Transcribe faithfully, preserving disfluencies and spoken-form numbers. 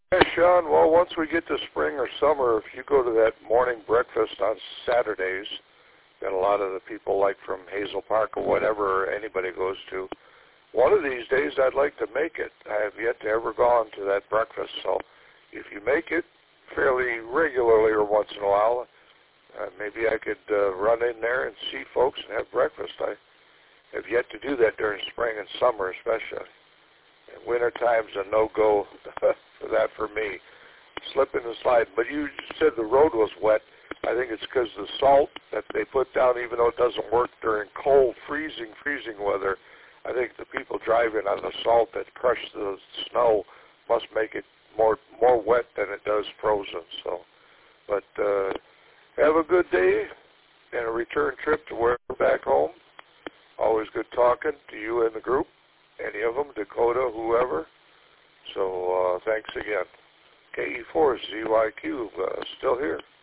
Hey, Sean, well, once we get to spring or summer, if you go to that morning breakfast on Saturdays that a lot of the people like from Hazel Park or whatever anybody goes to, one of these days I'd like to make it. I have yet to ever gone to that breakfast, so if you make it fairly regularly or once in a while, uh, maybe I could uh, run in there and see folks and have breakfast. I have yet to do that during spring and summer especially. And winter time's a no-go for that for me. Slipping and sliding. But you said the road was wet. I think it's because the salt that they put down, even though it doesn't work during cold, freezing, freezing weather, I think the people driving on the salt that crushed the snow must make it more more wet than it does frozen. So, but uh, have a good day and a return trip to where we're back home. Always good talking to you and the group, any of them, Dakota, whoever. So uh, thanks again. K E four Z Y Q, uh, still here.